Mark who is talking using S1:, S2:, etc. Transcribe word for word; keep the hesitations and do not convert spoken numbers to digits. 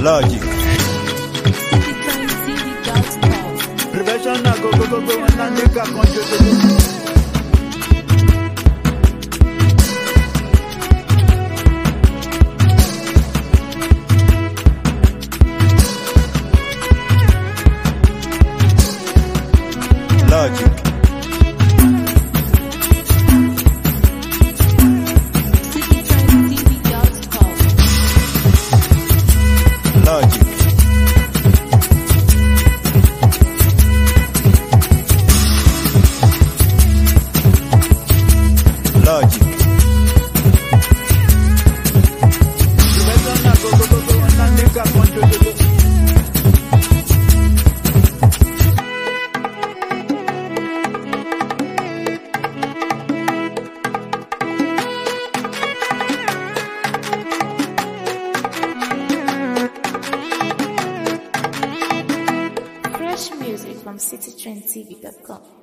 S1: Logic.
S2: Prevention na go go go go and na nigga control.
S1: Logic. Logic. Logic.
S2: Prevention na go go go go and na nigga control.
S3: Music from city trend t v dot com.